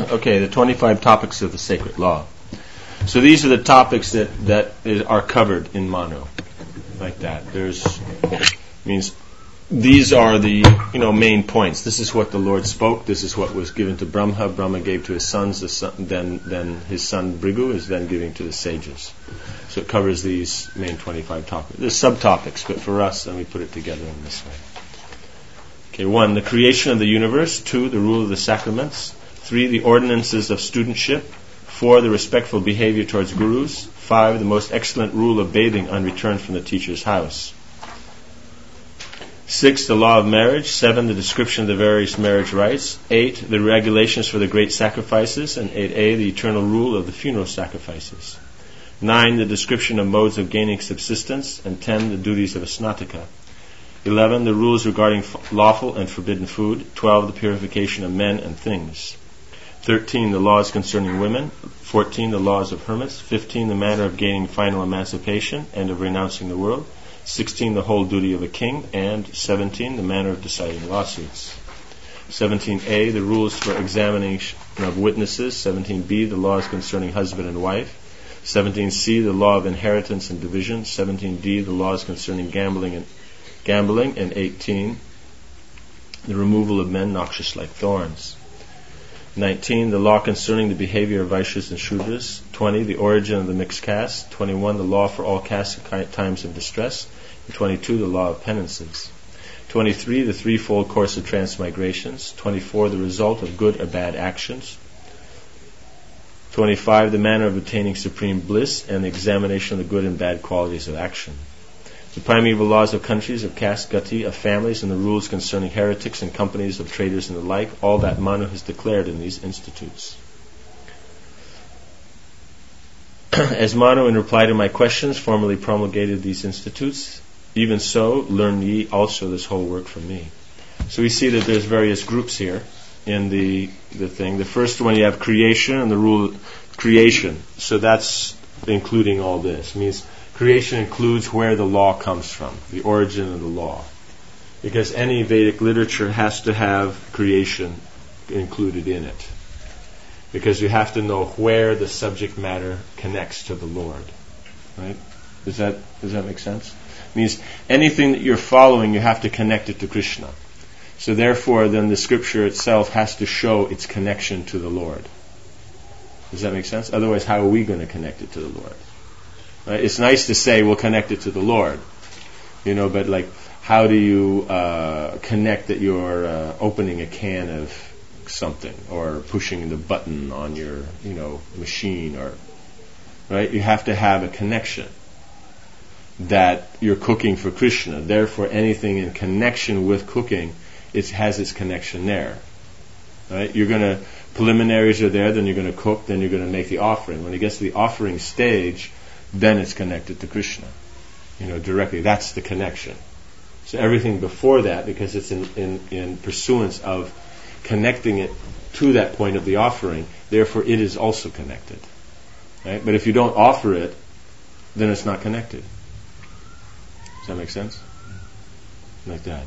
Okay, the 25 topics of the sacred law. So these are the topics that are covered in Manu, like that. Means these are the main points. This is what the Lord spoke. This is what was given to Brahma. Brahma gave to his sons. Then his son Bhrigu is then giving to the sages. So it covers these main 25 topics. There's subtopics, but for us, then we put it together in this way. Okay, 1, the creation of the universe. 2, the rule of the sacraments. 3, the ordinances of studentship. 4, the respectful behavior towards gurus. 5, the most excellent rule of bathing on return from the teacher's house. 6, the law of marriage. 7, the description of the various marriage rites. 8, the regulations for the great sacrifices. And 8a, the eternal rule of the funeral sacrifices. 9, the description of modes of gaining subsistence. And 10, the duties of a snataka. 11, the rules regarding lawful and forbidden food. 12, the purification of men and things. 13, the laws concerning women. 14, the laws of hermits. 15, the manner of gaining final emancipation and of renouncing the world. 16, the whole duty of a king. And 17, the manner of deciding lawsuits. 17a, the rules for examination of witnesses. 17b, the laws concerning husband and wife. 17c, the law of inheritance and division. 17d, the laws concerning gambling. And 18, the removal of men noxious like thorns. 19, the law concerning the behavior of Vaishyas and Shudras. 20, the origin of the mixed caste. 21, the law for all castes at times of distress. And 22, the law of penances. 23, the threefold course of transmigrations. 24, the result of good or bad actions. 25, the manner of attaining supreme bliss and the examination of the good and bad qualities of action. The primeval laws of countries, of caste, gati, of families, and the rules concerning heretics and companies of traders and the like, all that Manu has declared in these institutes. As Manu, in reply to my questions, formally promulgated these institutes, even so, learn ye also this whole work from me. So we see that there's various groups here in the thing. The first one, you have creation and the rule of creation. So that's including all this. It means creation includes where the law comes from, the origin of the law. Because any Vedic literature has to have creation included in it. Because you have to know where the subject matter connects to the Lord. Right? Does that make sense? It means anything that you're following, you have to connect it to Krishna. So therefore, then the scripture itself has to show its connection to the Lord. Does that make sense? Otherwise, how are we going to connect it to the Lord? Right? It's nice to say we'll connect it to the Lord, but like, how do you connect that you're opening a can of something or pushing the button on your, machine, or right? You have to have a connection that you're cooking for Krishna. Therefore, anything in connection with cooking, it has its connection there. Right? Preliminaries are there, then you're going to cook, then you're going to make the offering. When it gets to the offering stage, then it's connected to Krishna, directly. That's the connection. So everything before that, because it's in pursuance of connecting it to that point of the offering, therefore it is also connected. Right? But if you don't offer it, then it's not connected. Does that make sense? Like that.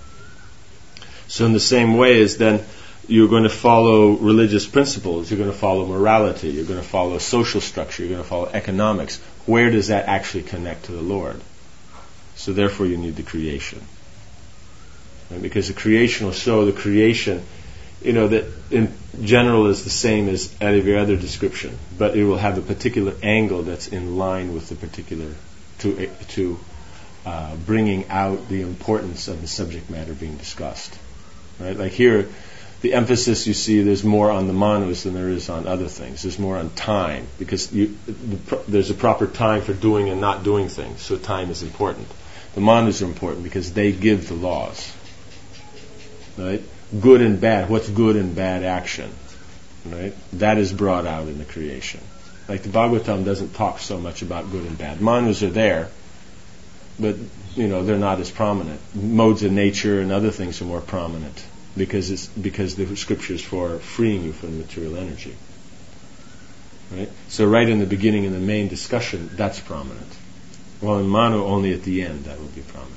So in the same way as then you're going to follow religious principles, you're going to follow morality, you're going to follow social structure, you're going to follow economics. Where does that actually connect to the Lord? So therefore you need the creation. Right? Because the creation will show the creation, that in general is the same as every other description, but it will have a particular angle that's in line with the particular, to bringing out the importance of the subject matter being discussed. Right? Like here, the emphasis you see, there's more on the manus than there is on other things. There's more on time, because there's a proper time for doing and not doing things, so time is important. The manus are important because they give the laws. Right? Good and bad, what's good and bad action? Right? That is brought out in the creation. Like the Bhagavatam doesn't talk so much about good and bad. Manus are there, but they're not as prominent. Modes of nature and other things are more prominent. Because the scripture is for freeing you from material energy. Right? So right in the beginning, in the main discussion, that's prominent. Well, in Manu, only at the end that will be prominent.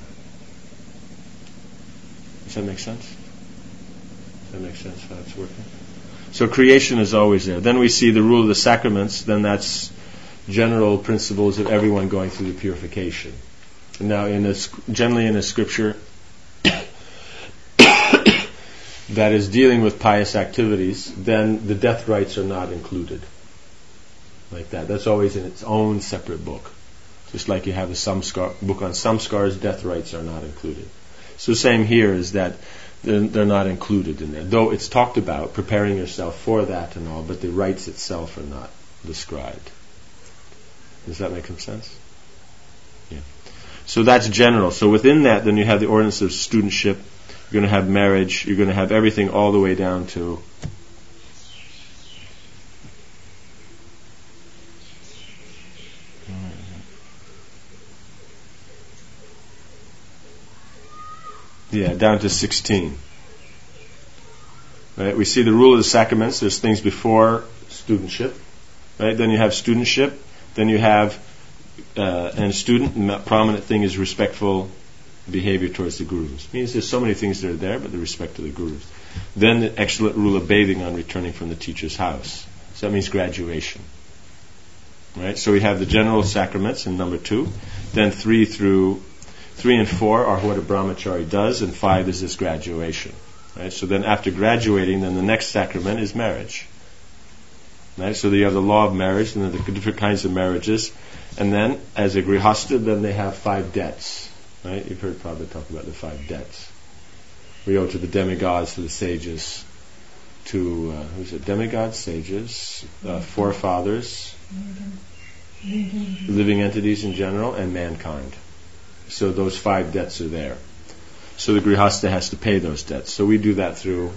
Does that make sense? Does that make sense how it's working? So creation is always there. Then we see the rule of the sacraments, then that's general principles of everyone going through the purification. Now, generally in a scripture that is dealing with pious activities, then the death rites are not included. Like that. That's always in its own separate book. Just like you have a book on samskars, death rites are not included. So same here is that they're not included in there. Though it's talked about, preparing yourself for that and all, but the rites itself are not described. Does that make some sense? Yeah. So that's general. So within that, then you have the ordinance of studentship. You're going to have marriage. You're going to have everything all the way down to down to 16. Right? We see the rule of the sacraments. There's things before studentship. Right? Then you have studentship. Then you have and a student. The prominent thing is respectful behavior towards the gurus. It means there's so many things that are there, but the respect to the gurus. Then the excellent rule of bathing on returning from the teacher's house. So that means graduation. Right? So we have the general sacraments in number 2. Then 3 and 4 are what a brahmachari does, and 5 is this graduation. Right? So then after graduating, then the next sacrament is marriage. Right? So you have the law of marriage, and then the different kinds of marriages. And then, as a grihastha, then they have 5 debts. Right? You've heard Prabhupada talk about the 5 debts. We owe to the demigods, to the sages, to, demigods, sages, forefathers, living entities in general, and mankind. So those 5 debts are there. So the grihastha has to pay those debts. So we do that through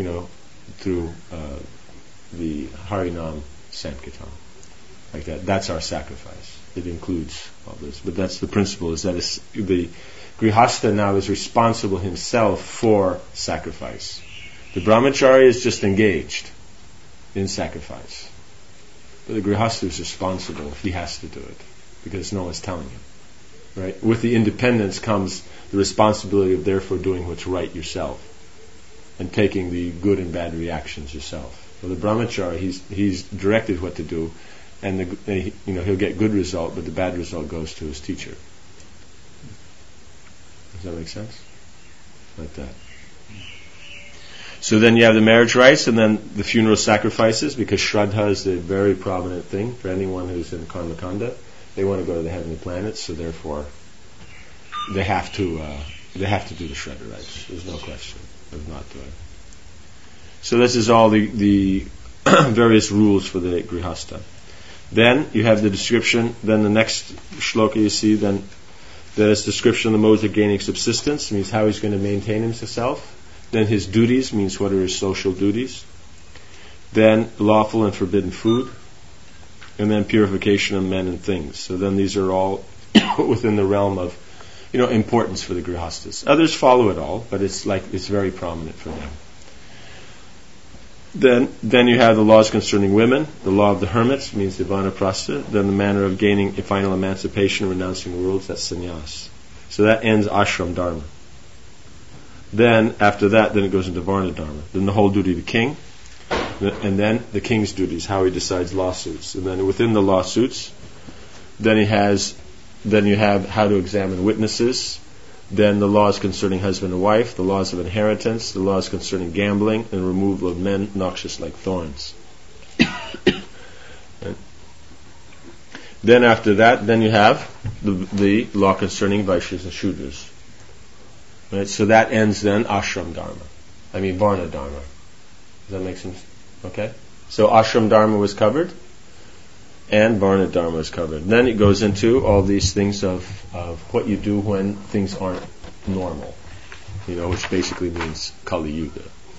the Harinam Sankirtan. Like that. That's our sacrifice. It includes all this. But that's the principle, is that the grihastha now is responsible himself for sacrifice. The brahmachari is just engaged in sacrifice. But the grihastha is responsible if he has to do it, because no one's telling him. Right? With the independence comes the responsibility of therefore doing what's right yourself and taking the good and bad reactions yourself. So the brahmachari, he's directed what to do, and he'll get good result, but the bad result goes to his teacher. Does that make sense? Like that. So then you have the marriage rites, and then the funeral sacrifices, because Shraddha is a very prominent thing for anyone who's in Karmakanda. They want to go to the heavenly planets, so therefore they have to do the Shraddha rites. There's no question of not doing. So this is all the various rules for the grihastha. Then you have the description. Then the next shloka you see, then that is description of the modes of gaining subsistence. It means how he's going to maintain himself. Then his duties means what are his social duties. Then lawful and forbidden food. And then purification of men and things. So then these are all within the realm of, importance for the grihasthas. Others follow it all, but it's very prominent for them. Then you have the laws concerning women. The law of the hermits means the vanaprastha. Then the manner of gaining a final emancipation, renouncing the worlds, that's sannyas. So that ends ashram dharma. Then after that, then it goes into varna dharma. Then the whole duty of the king. And then the king's duties, how he decides lawsuits. And then within the lawsuits, then you have how to examine witnesses. Then the laws concerning husband and wife, the laws of inheritance, the laws concerning gambling, and removal of men noxious like thorns. Right. Then after that, then you have the law concerning Vaishyas and Shudras. Right. So that ends then ashram dharma. Varna dharma. Does that make sense? Okay. So ashram dharma was covered, and varna dharma was covered. Then it goes into all these things of what you do when things aren't normal, which basically means Kali Yuga.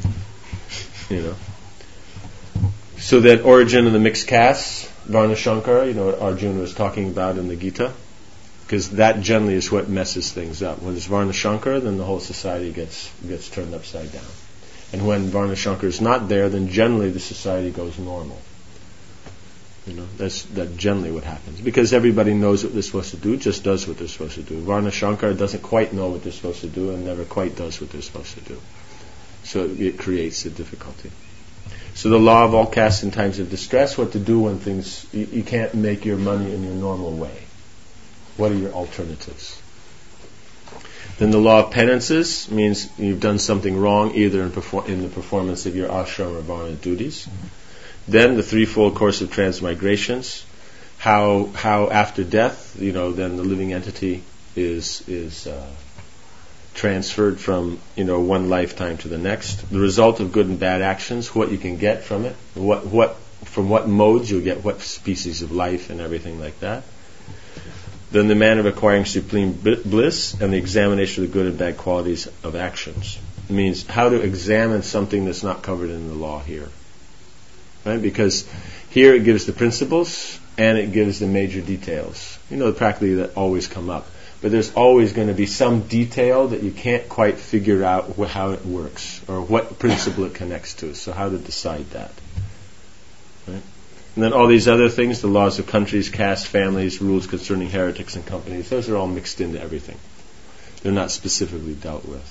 So that origin of the mixed castes, Varna Shankara, what Arjuna was talking about in the Gita, because that generally is what messes things up. When it's Varna Shankara, then the whole society gets turned upside down. And when Varna Shankara is not there, then generally the society goes normal. That's generally what happens. Because everybody knows what they're supposed to do, just does what they're supposed to do. Varna Shankara doesn't quite know what they're supposed to do and never quite does what they're supposed to do. So it creates a difficulty. So the law of all castes in times of distress, what to do when things, you can't make your money in your normal way. What are your alternatives? Then the law of penances means you've done something wrong either in the performance of your ashram or varna duties. Then the threefold course of transmigrations, how after death, then the living entity is transferred from one lifetime to the next. The result of good and bad actions, what you can get from it, from what modes you'll get what species of life and everything like that. Then the manner of acquiring supreme bliss and the examination of the good and bad qualities of actions. It means how to examine something that's not covered in the law here. Right? Because here it gives the principles and it gives the major details. Practically that always come up. But there's always going to be some detail that you can't quite figure out how it works or what principle it connects to. So how to decide that. Right? And then all these other things, the laws of countries, castes, families, rules concerning heretics and companies, those are all mixed into everything. They're not specifically dealt with.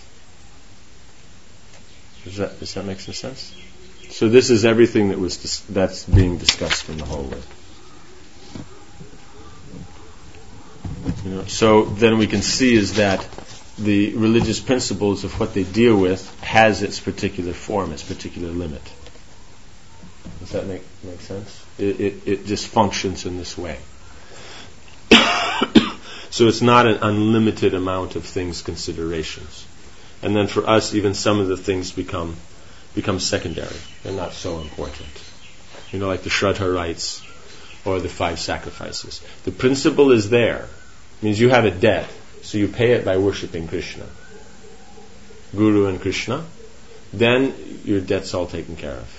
Does that make some sense? So this is everything that's being discussed in the whole way. So then we can see is that the religious principles of what they deal with has its particular form, its particular limit. Does that make sense? It just functions in this way. So it's not an unlimited amount of things, considerations. And then for us, even some of the things become secondary. They're not so important. Like the Shraddha rites or the 5 sacrifices. The principle is there. It means you have a debt, so you pay it by worshipping Krishna. Guru and Krishna. Then your debt's all taken care of.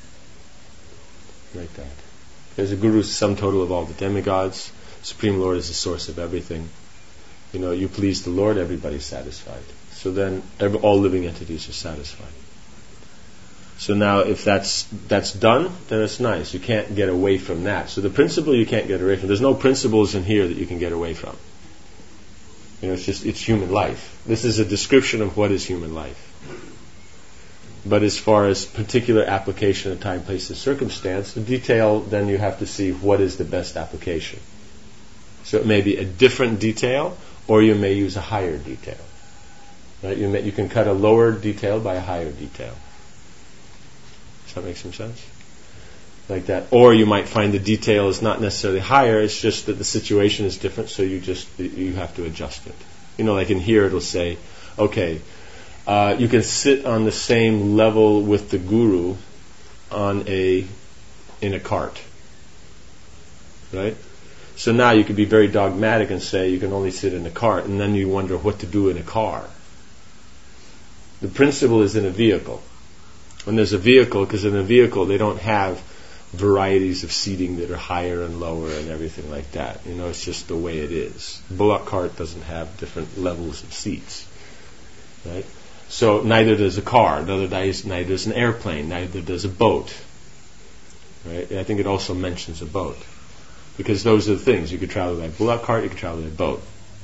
Like that. Because the Guru is the sum total of all the demigods. Supreme Lord is the source of everything. You please the Lord, everybody's satisfied. So then all living entities are satisfied. So now if that's done, then it's nice. You can't get away from that. So the principle you can't get away from. There's no principles in here that you can get away from. It's human life. This is a description of what is human life. But as far as particular application of time, place, and circumstance, the detail, then you have to see what is the best application. So it may be a different detail, or you may use a higher detail. Right? You can cut a lower detail by a higher detail. Does that make some sense? Like that. Or you might find the detail is not necessarily higher, it's just that the situation is different, so you have to adjust it. Like in here it'll say, okay, you can sit on the same level with the Guru in a cart. Right? So now you could be very dogmatic and say you can only sit in a cart, and then you wonder what to do in a car. The principle is in a vehicle. When there's a vehicle, because in a vehicle they don't have varieties of seating that are higher and lower and everything like that. It's just the way it is. Bullock cart doesn't have different levels of seats. Right? So neither does a car, neither does an airplane, neither does a boat. Right? And I think it also mentions a boat. Because those are the things. You could travel by bullock cart, you could travel by boat.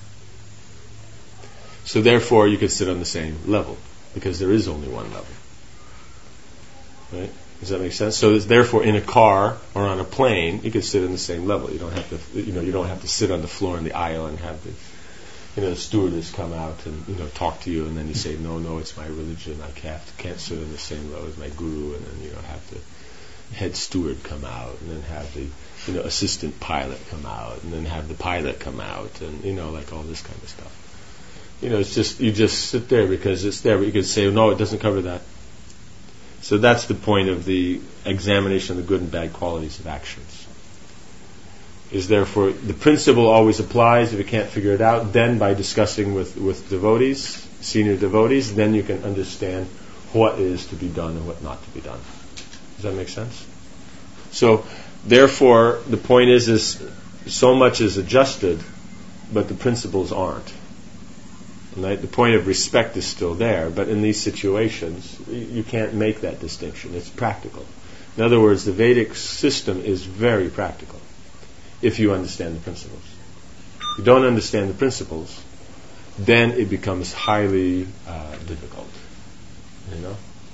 So therefore you could sit on the same level, because there is only one level. Right? Does that make sense? So therefore, in a car or on a plane, you can sit on the same level. You don't have to, you don't have to sit on the floor in the aisle and have the stewardess come out and talk to you, and then you say, no, it's my religion. I can't sit on the same level as my guru, and then have the head steward come out, and then have the assistant pilot come out, and then have the pilot come out, and like all this kind of stuff. It's just you just sit there because it's there, but you could say, no, it doesn't cover that. So that's the point of the examination of the good and bad qualities of actions. Is therefore the principle always applies. If you can't figure it out, then by discussing with devotees, senior devotees, then you can understand what is to be done and what not to be done. Does that make sense? So therefore the point is so much is adjusted, but the principles aren't. Right? The point of respect is still there, but in these situations, you can't make that distinction. It's practical. In other words, the Vedic system is very practical if you understand the principles. If you don't understand the principles, then it becomes highly difficult.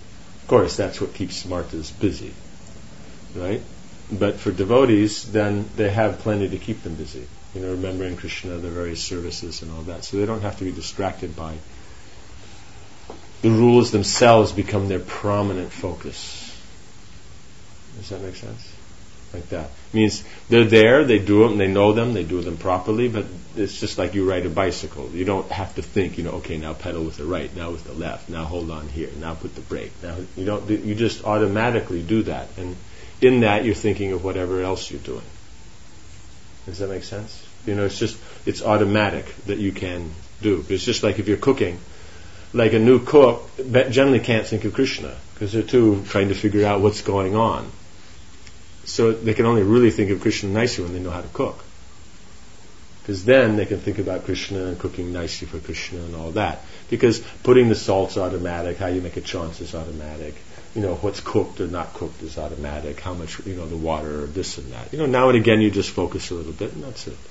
Of course, that's what keeps smartas busy, right? But for devotees, then they have plenty to keep them busy. Remembering Krishna, the various services and all that. So they don't have to be distracted by the rules themselves become their prominent focus. Does that make sense? Like that. Means they're there, they do them, they know them, they do them properly, but it's just like you ride a bicycle. You don't have to think, okay, now pedal with the right, now with the left, now hold on here, now put the brake. Now you just automatically do that. And in that you're thinking of whatever else you're doing. Does that make sense? It's automatic that you can do. It's just like if you're cooking, like a new cook generally can't think of Krishna because they're too trying to figure out what's going on. So they can only really think of Krishna nicely when they know how to cook. Because then they can think about Krishna and cooking nicely for Krishna and all that. Because putting the salt's automatic, how you make a chance is automatic. What's cooked or not cooked is automatic. How much, the water or this and that. Now and again you just focus a little bit and that's it.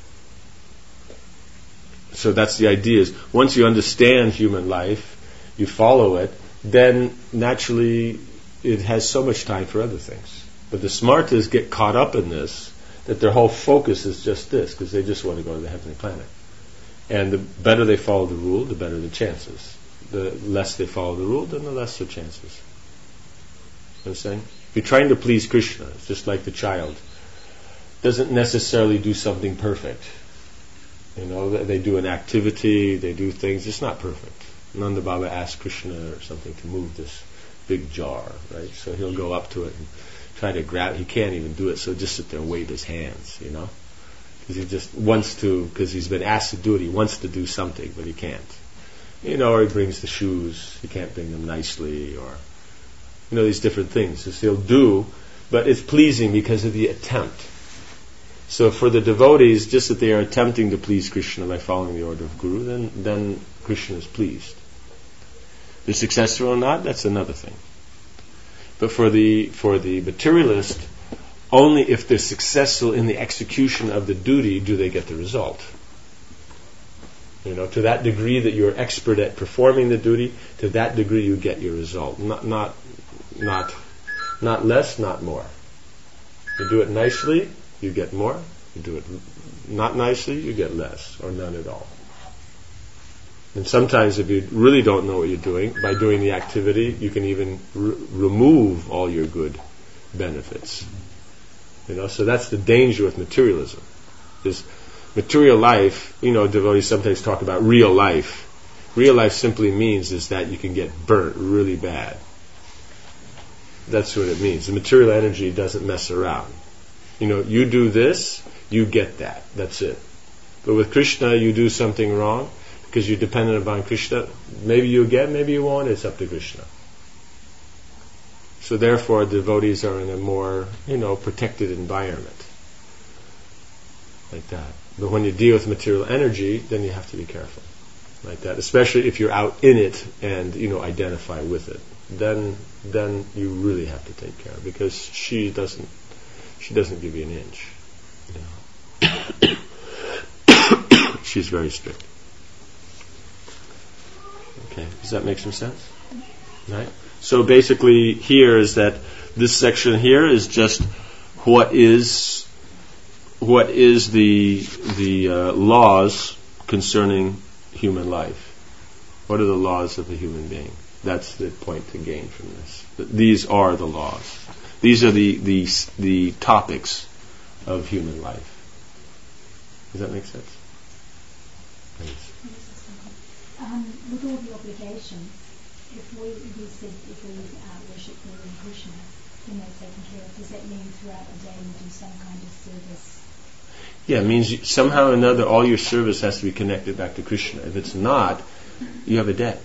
So that's the idea is once you understand human life, you follow it, then naturally it has so much time for other things. But the smartas get caught up in this, that their whole focus is just this, because they just want to go to the heavenly planet. And the better they follow the rule, the better the chances. The less they follow the rule, then the less the chances. You know what I'm saying? If you're trying to please Krishna, it's just like the child. Doesn't necessarily do something perfect. They do an activity, they do things, it's not perfect. Nanda Baba asked Krishna or something to move this big jar, right? So he'll go up to it and try to grab, he can't even do it, so just sit there and wave his hands, because he just wants to, because he's been asked to do it, he wants to do something, but he can't. Or he brings the shoes, he can't bring them nicely, or, these different things. So he'll do, but it's pleasing because of the attempt. So for the devotees, just that they are attempting to please Krishna by following the order of Guru, then Krishna is pleased. If they're successful or not, that's another thing. But for the materialist, only if they're successful in the execution of the duty do they get the result. To that degree that you're expert at performing the duty, to that degree you get your result. Not less, not more. You do it nicely, you get more. You do it not nicely, you get less, or none at all. And sometimes if you really don't know what you're doing, by doing the activity, you can even remove all your good benefits. So that's the danger with materialism. This material life, devotees sometimes talk about real life. Real life simply means is that you can get burnt really bad. That's what it means. The material energy doesn't mess around. You do this, you get that. That's it. But with Krishna, you do something wrong, because you're dependent upon Krishna. Maybe you'll get, maybe you won't, it's up to Krishna. So therefore, devotees are in a more, protected environment. Like that. But when you deal with material energy, then you have to be careful. Like that. Especially if you're out in it and, identify with it. Then you really have to take care, because she doesn't give you an inch. She's very strict. Okay, does that make some sense? Right? So basically here is that this section here is just what is the laws concerning human life. What are the laws of the human being? That's the point to gain from this. These are the laws. These are the topics of human life. Does that make sense? Thanks. With all the obligations, if we worship Guru and Krishna, then they're taken care of. Does that mean throughout the day you do some kind of service? Yeah, it means somehow or another all your service has to be connected back to Krishna. If it's not, you have a debt.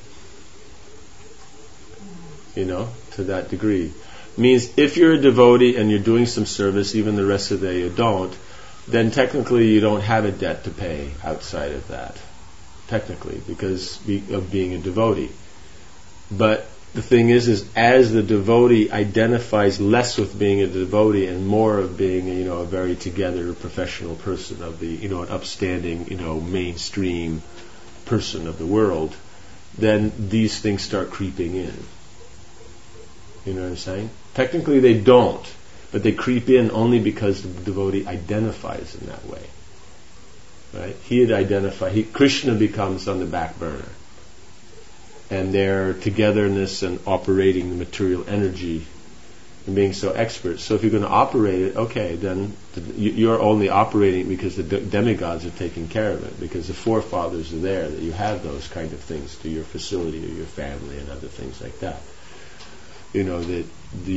To that degree. Means if you're a devotee and you're doing some service, even the rest of the day you don't, then technically you don't have a debt to pay outside of that. Technically, because of being a devotee. But the thing is as the devotee identifies less with being a devotee and more of being, a very together professional person of the, an upstanding, mainstream person of the world, then these things start creeping in. You know what I'm saying? Technically they don't, but they creep in only because the devotee identifies in that way. Right? He had identified, Krishna becomes on the back burner. And their togetherness and operating the material energy and being so expert. So if you're going to operate it, okay, then you're only operating it because the demigods are taking care of it, because the forefathers are there, that you have those kind of things to your facility or your family and other things like that. You know, that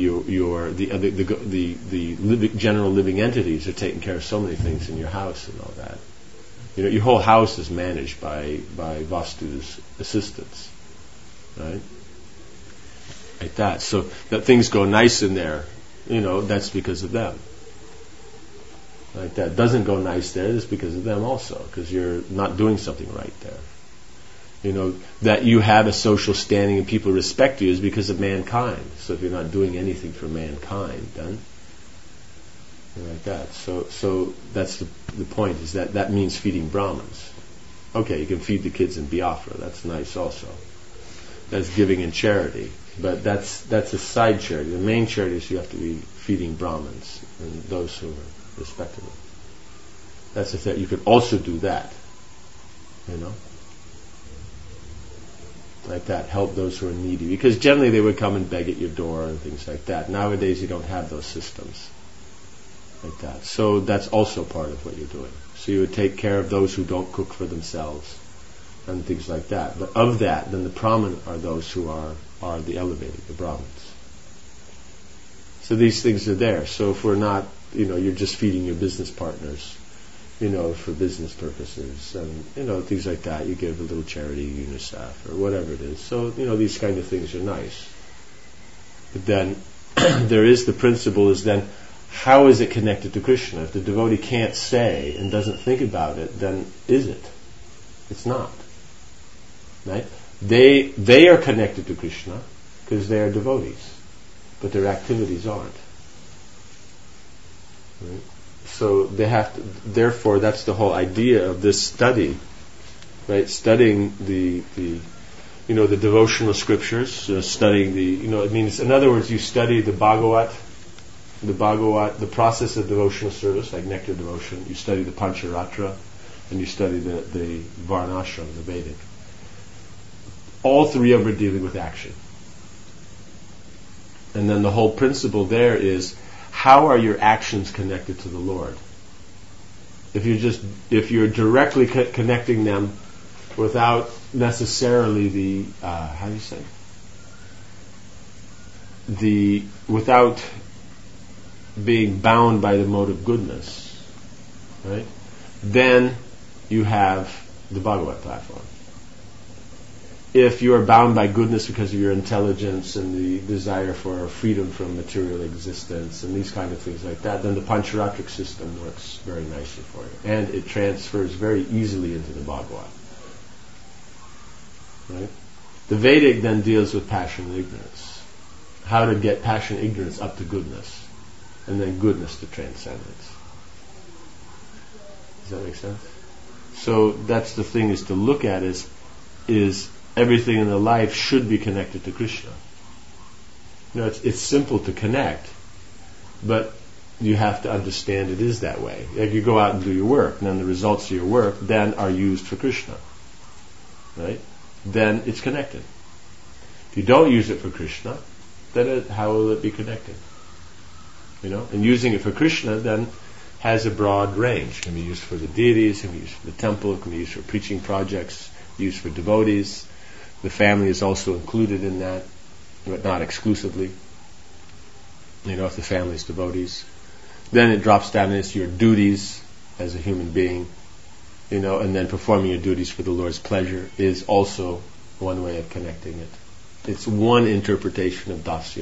the general living entities are taking care of so many things in your house and all that. You know, your whole house is managed by Vastu's assistants, right? Like that. So that things go nice in there, you know, that's because of them. Like that. Doesn't go nice there, it's because of them also, because you're not doing something right there. You know, that you have a social standing and people respect you is because of mankind. So if you're not doing anything for mankind, then like that. So that's the point, is that means feeding Brahmins. Okay, you can feed the kids in Biafra, that's nice also. That's giving in charity. But that's a side charity. The main charity is you have to be feeding Brahmins and those who are respectable. That's the thing. You could also do that. You know? Like that. Help those who are needy. Because generally they would come and beg at your door and things like that. Nowadays you don't have those systems. Like that. So that's also part of what you're doing. So you would take care of those who don't cook for themselves and things like that. But of that, then the prominent are those who are the elevated, the Brahmins. So these things are there. So if we're not, you know, you're just feeding your business partners, you know, for business purposes, and, you know, things like that. You give a little charity, UNICEF, or whatever it is. So, you know, these kind of things are nice. But then, there is the principle is then, how is it connected to Krishna? If the devotee can't say and doesn't think about it, then is it? It's not. Right? They are connected to Krishna because they are devotees, but their activities aren't. Right? So they have to. Therefore, that's the whole idea of this study, right? Studying the devotional scriptures, studying it means, in other words, you study the Bhagavat, the process of devotional service, like nectar devotion. You study the Pancharatra, and you study the Varnashram, the Vedic. All three of them are dealing with action. And then the whole principle there is, how are your actions connected to the Lord? If you're directly connecting them without necessarily without being bound by the mode of goodness, right? Then you have the Bhagavat platform. If you are bound by goodness because of your intelligence and the desire for freedom from material existence and these kind of things like that, then the Pancharatric system works very nicely for you. And it transfers very easily into the Bhagavat. Right? The Vedic then deals with passion and ignorance. How to get passion and ignorance up to goodness. And then goodness to transcendence. Does that make sense? So that's the thing, is to look at is everything in the life should be connected to Krishna. You know, it's simple to connect, but you have to understand it is that way. Like you go out and do your work, and then the results of your work then are used for Krishna. Right? Then it's connected. If you don't use it for Krishna, then how will it be connected? You know, and using it for Krishna then has a broad range. It can be used for the deities, it can be used for the temple, it can be used for preaching projects, used for devotees. The family is also included in that, but not exclusively. You know, if the family is devotees. Then it drops down into your duties as a human being, you know, and then performing your duties for the Lord's pleasure is also one way of connecting it. It's one interpretation of Dasyam,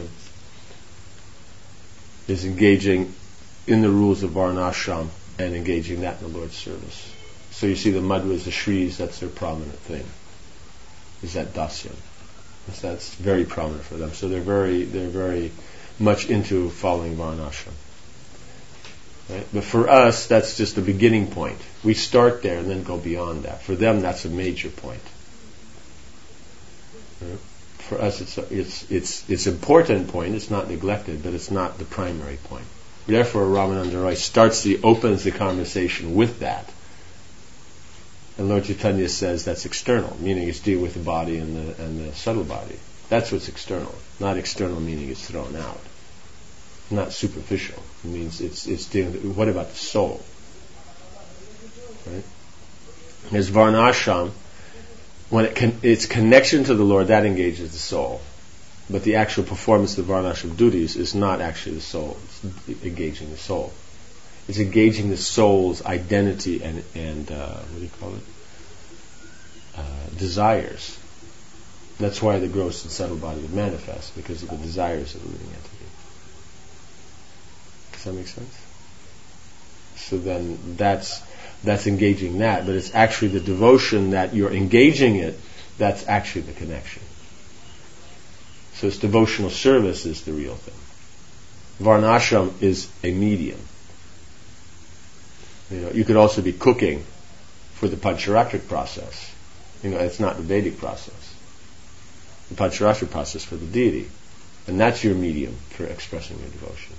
is engaging in the rules of Varnashram and engaging that in the Lord's service. So you see the Madhvas, the Shris, that's their prominent thing, is that Dasyam. So that's very prominent for them. So they're very much into following Varnashram. Right? But for us, that's just the beginning point. We start there and then go beyond that. For them, that's a major point. Right? for us, it's important point. It's not neglected, but it's not the primary point. Therefore, Ramananda Roy opens the conversation with that. And Lord Chaitanya says that's external, meaning it's deal with the body and the subtle body. That's what's external. Not external meaning it's thrown out. Not superficial. It means it's dealing. What about the soul? Right? There's Varnashram. When its connection to the Lord, that engages the soul. But the actual performance of the Varnashram duties is not actually the soul. It's engaging the soul. It's engaging the soul's identity and what do you call it? Desires. That's why the gross and subtle body would manifest, because of the desires of the living entity. Does that make sense? So then that's engaging that, but it's actually the devotion that you're engaging it that's actually the connection. So it's devotional service is the real thing. Varnashram is a medium. You could also be cooking for the Pancharatric process. It's not the Vedic process. The Pancharatric process for the deity. And that's your medium for expressing your devotion.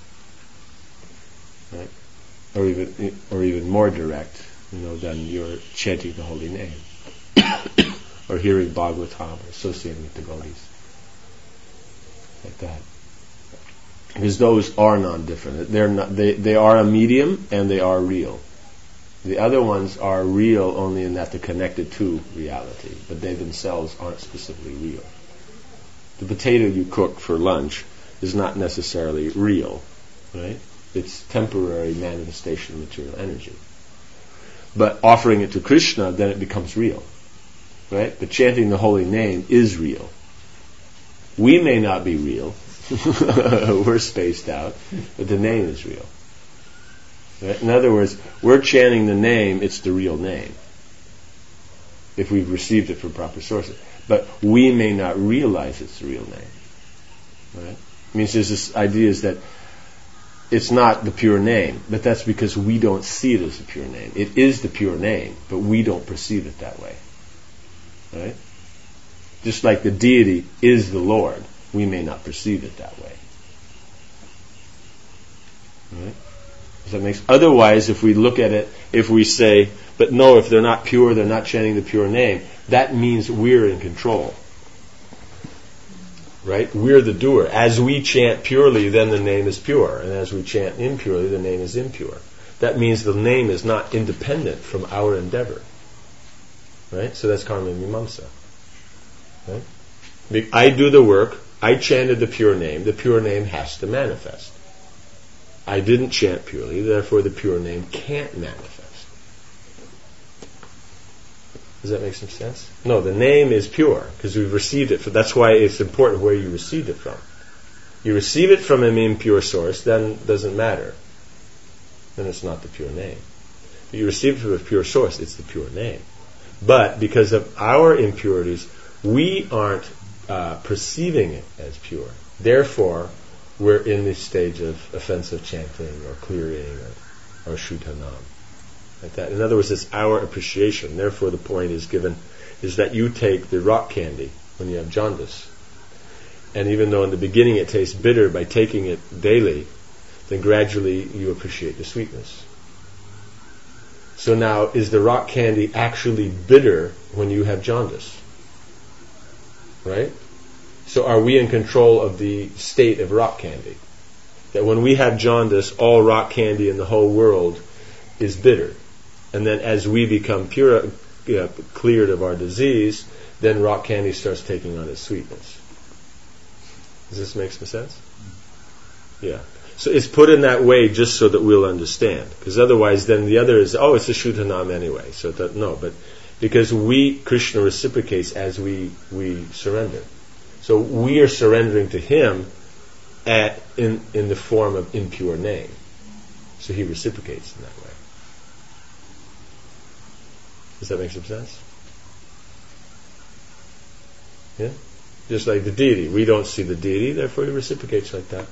Right? Or even more direct, than you're chanting the holy name. Or hearing Bhagavatam, or associating with devotees. Like that. Because those are non-different. They are a medium and they are real. The other ones are real only in that they're connected to reality, but they themselves aren't specifically real. The potato you cook for lunch is not necessarily real, right? It's temporary manifestation of material energy. But offering it to Krishna, then it becomes real, right? But chanting the holy name is real. We may not be real. We're spaced out, but the name is real. Right? In other words, we're chanting the name, it's the real name. If we've received it from proper sources. But we may not realize it's the real name. Right? It means there's this idea is that it's not the pure name, but that's because we don't see it as the pure name. It is the pure name, but we don't perceive it that way. Right? Just like the deity is the Lord, we may not perceive it that way. Right? Does that make sense? Otherwise, if we look at it, if we say, but no, if they're not pure, they're not chanting the pure name, that means we're in control. Right? We're the doer. As we chant purely, then the name is pure. And as we chant impurely, the name is impure. That means the name is not independent from our endeavor. Right? So that's karma mimamsa. Right? I do the work. I chanted the pure name has to manifest. I didn't chant purely, therefore the pure name can't manifest. Does that make some sense? No, the name is pure, because we've received it. That's why it's important where you received it from. You receive it from an impure source, then it doesn't matter. Then it's not the pure name. But you receive it from a pure source, it's the pure name. But because of our impurities, we aren't perceiving it as pure. Therefore, we're in this stage of offensive chanting or clearing or Shuddhanam. Like that. In other words, it's our appreciation. Therefore, the point is that you take the rock candy when you have jaundice. And even though in the beginning it tastes bitter, by taking it daily, then gradually you appreciate the sweetness. So now, is the rock candy actually bitter when you have jaundice? Right? So are we in control of the state of rock candy? That when we have jaundice, all rock candy in the whole world is bitter. And then as we become cleared of our disease, then rock candy starts taking on its sweetness. Does this make some sense? Yeah. So it's put in that way just so that we'll understand. Because otherwise then the other is, it's a Shuddhanam anyway. So but because Krishna reciprocates as we surrender. So we are surrendering to Him in the form of impure name. So He reciprocates in that way. Does that make some sense? Yeah? Just like the deity. We don't see the deity, therefore He reciprocates like that.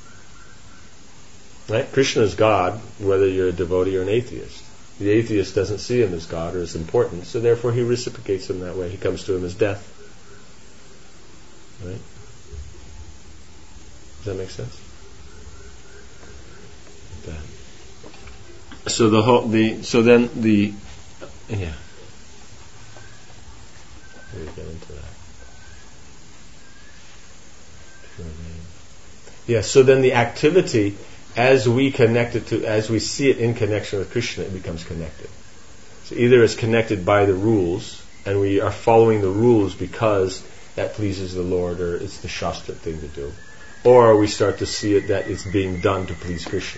Right? Krishna is God, whether you're a devotee or an atheist. The atheist doesn't see Him as God or as important, so therefore He reciprocates Him that way. He comes to Him as death. Right? Does that make sense? Like that. So yeah. We'll get into that. Yeah, so then the activity, as we see it in connection with Krishna, it becomes connected. So either it's connected by the rules, and we are following the rules because that pleases the Lord, or it's the Shastra thing to do. Or we start to see it that it's being done to please Krishna.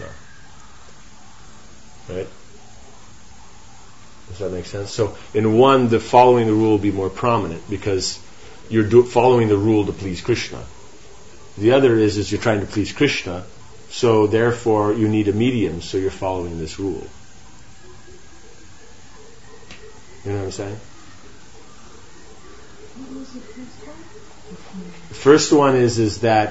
Right? Does that make sense? So in one, the following the rule will be more prominent because you're following the rule to please Krishna. The other is you're trying to please Krishna, so therefore you need a medium, so you're following this rule. You know what I'm saying? What was the first one? The first one is that,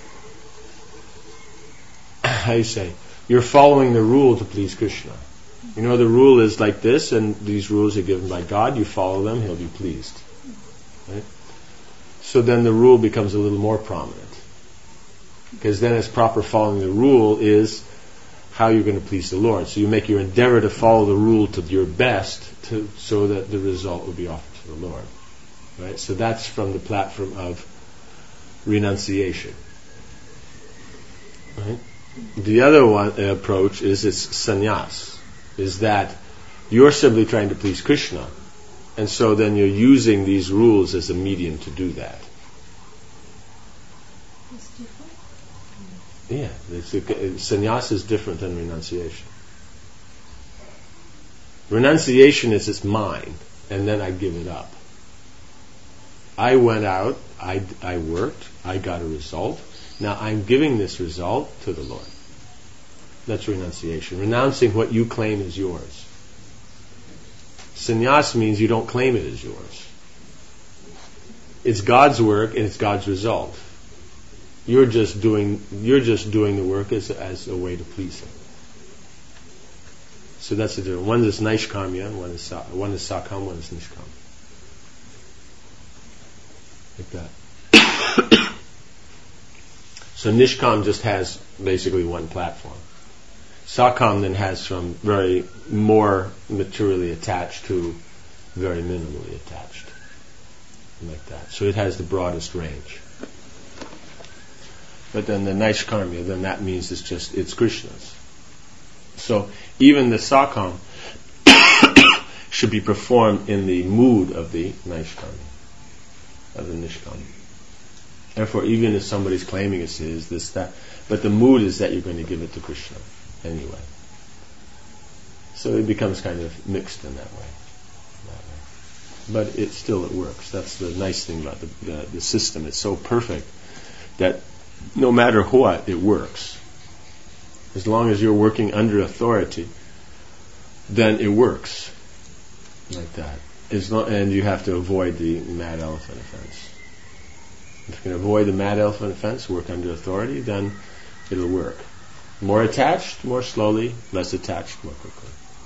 how you say, you're following the rule to please Krishna. You know, the rule is like this, and these rules are given by God. You follow them, He'll be pleased. Right? So then the rule becomes a little more prominent. Because then it's proper following the rule is how you're going to please the Lord. So you make your endeavor to follow the rule to your best so that the result will be offered to the Lord. Right? So that's from the platform of renunciation. Right? The other approach is it's sannyas, is that you're simply trying to please Krishna, and so then you're using these rules as a medium to do that. It's different? Yeah, sannyas is different than renunciation. Renunciation is it's mine, and then I give it up. I went out, I worked, I got a result. Now I'm giving this result to the Lord. That's renunciation. Renouncing what you claim is yours. Sannyas means you don't claim it as yours. It's God's work and it's God's result. You're just doing the work as a way to please Him. So that's the difference. One is Naishkamya, one is Sakam, one is Nishkam. Like that. So Nishkam just has basically one platform. Sakam then has from very more materially attached to very minimally attached. Like that. So it has the broadest range. But then the Naishkarmya, then that means it's Krishna's. So even the Sakam should be performed in the mood of the Naishkarmya, of the Nishkam. Therefore, even if somebody's claiming it's his, this, that, but the mood is that you're going to give it to Krishna anyway. So it becomes kind of mixed in that way. But it works. That's the nice thing about the system. It's so perfect that no matter what, it works. As long as you're working under authority, then it works. Like that. And you have to avoid the mad elephant offense. If you can avoid the mad elephant offense, work under authority, then it'll work. More attached, more slowly. Less attached, more quickly.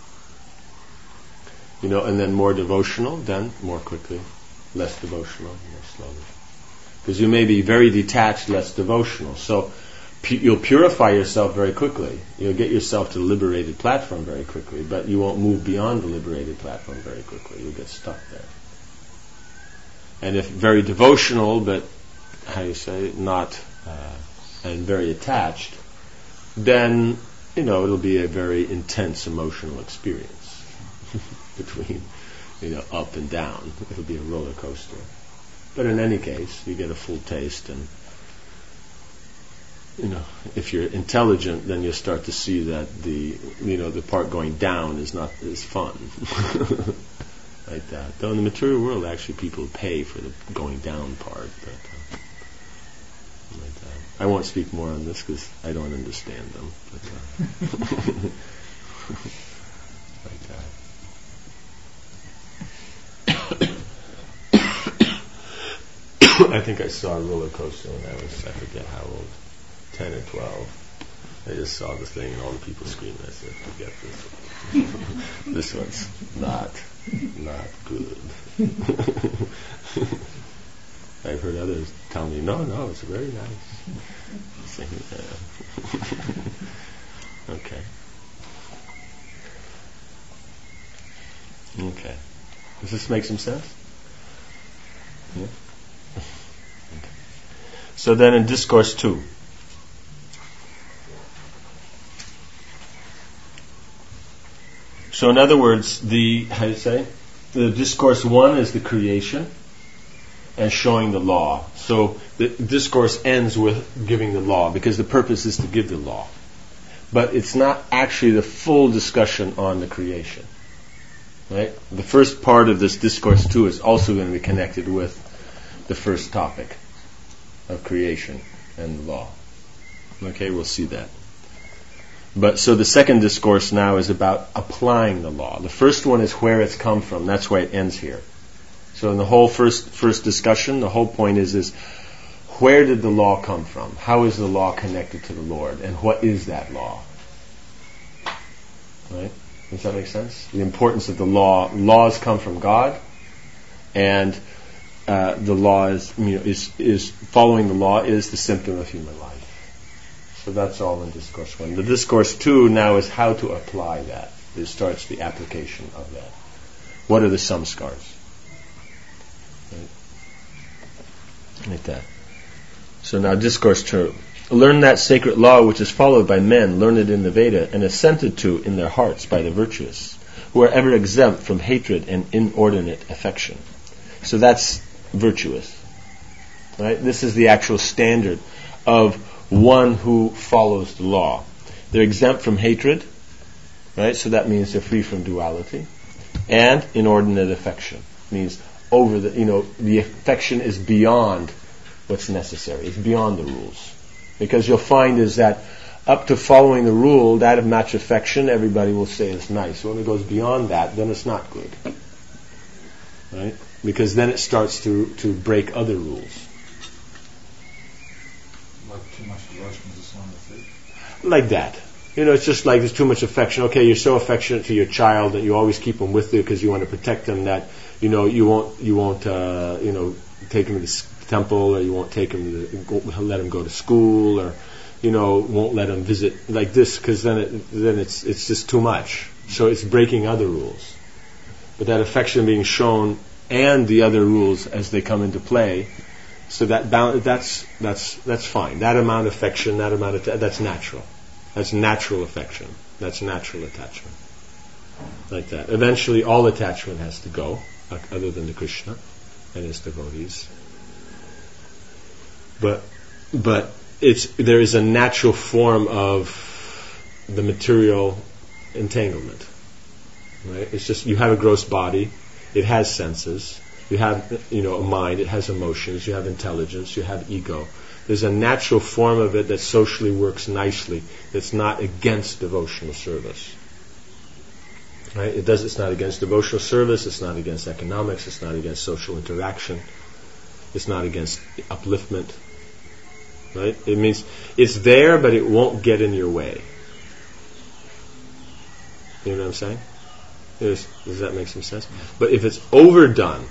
And then more devotional, then more quickly. Less devotional, more slowly. Because you may be very detached, less devotional. So you'll purify yourself very quickly. You'll get yourself to the liberated platform very quickly, but you won't move beyond the liberated platform very quickly. You'll get stuck there. And if very devotional, but not and very attached, then it'll be a very intense emotional experience between up and down. It'll be a roller coaster. But in any case, you get a full taste, and if you're intelligent, then you'll start to see that the part going down is not as fun. Like that. Though in the material world, actually, people pay for the going down part. But like that. I won't speak more on this because I don't understand them. But, like that. I think I saw a roller coaster when I forget how old, 10 or 12. I just saw the thing and all the people screaming. I said, forget this. This one's not good. I've heard others tell me, no, it's very nice. Okay. Okay. Does this make some sense? Yeah. Okay. So then in Discourse 2. So in other words, the Discourse 1 is the creation and showing the law. So the discourse ends with giving the law, because the purpose is to give the law. But it's not actually the full discussion on the creation. Right? The first part of this Discourse 2 is also going to be connected with the first topic of creation and the law. Okay, we'll see that. But so the second discourse now is about applying the law. The first one is where it's come from. That's why it ends here. So in the whole first discussion, the whole point is where did the law come from? How is the law connected to the Lord? And what is that law? Right? Does that make sense? The importance of the law. Laws come from God, and the law is following the law is the symptom of human life. So that's all in Discourse 1. The Discourse 2 now is how to apply that. It starts the application of that. What are the samskars? Right? Like that. So now Discourse 2. Learn that sacred law which is followed by men learned in the Veda and assented to in their hearts by the virtuous, who are ever exempt from hatred and inordinate affection. So that's virtuous. Right? This is the actual standard of one who follows the law. They're exempt from hatred, right? So that means they're free from duality. And inordinate affection means the affection is beyond what's necessary. It's beyond the rules. Because you'll find is that up to following the rule, that of much affection, everybody will say is nice. When it goes beyond that, then it's not good. Right? Because then it starts to break other rules. Like too much devotion is a sign of faith? Like that. It's just like there's too much affection. Okay, you're so affectionate to your child that you always keep them with you because you want to protect them, that you won't take them to the temple, or you won't take them let them go to school, or won't let them visit like this, because then it's just too much. So it's breaking other rules. But that affection being shown and the other rules as they come into play, so that's fine. That amount of affection, that's natural. That's natural affection. That's natural attachment. Like that. Eventually, all attachment has to go, other than to Krishna and his devotees. But there is a natural form of the material entanglement. Right? It's just you have a gross body, it has senses, you have a mind, it has emotions, you have intelligence, you have ego. There's a natural form of it that socially works nicely, that's not against devotional service. Right? It's not against devotional service, it's not against economics, it's not against social interaction, it's not against upliftment. Right? It means it's there, but it won't get in your way. You know what I'm saying? Does that make some sense? But if it's overdone,